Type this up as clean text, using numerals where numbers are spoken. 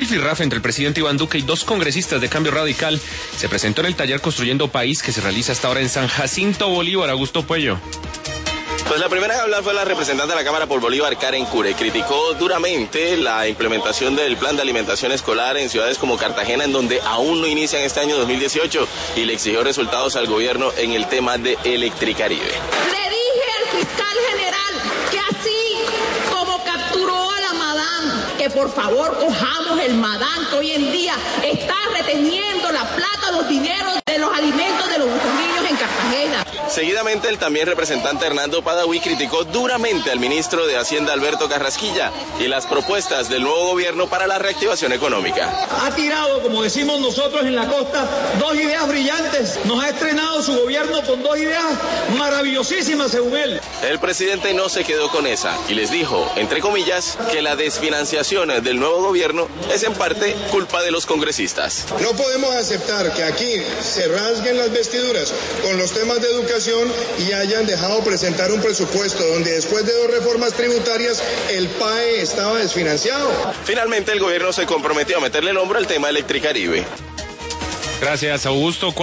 El rifirrafe entre el presidente Iván Duque y dos congresistas de Cambio Radical se presentó en el taller Construyendo País que se realiza hasta ahora en San Jacinto Bolívar. Augusto Puello. Pues la primera a hablar fue la representante de la Cámara por Bolívar, Karen Cure. Criticó duramente la implementación del plan de alimentación escolar en ciudades como Cartagena, en donde aún no inician este año 2018, y le exigió resultados al gobierno en el tema de Electricaribe. Le dije al fiscal general que así como capturó a la Madame, que por favor cojamos el Madame, que hoy en día está reteniendo la plata, los dineros de los alimentos de los niños en Cartagena. Seguidamente, el también representante Hernando Padaví criticó duramente al ministro de Hacienda Alberto Carrasquilla y las propuestas del nuevo gobierno para la reactivación económica. Ha tirado, como decimos nosotros en la costa, dos ideas brillantes. Nos ha estrenado su gobierno con dos ideas maravillosísimas, según él. El presidente no se quedó con esa y les dijo, entre comillas, que la desfinanciación del nuevo gobierno es en parte culpa de los congresistas. No podemos aceptar que aquí se rasguen las vestiduras con los temas de educación y hayan dejado presentar un presupuesto donde después de dos reformas tributarias el PAE estaba desfinanciado. Finalmente, el gobierno se comprometió a meterle el hombro al tema Electricaribe. Gracias, Augusto.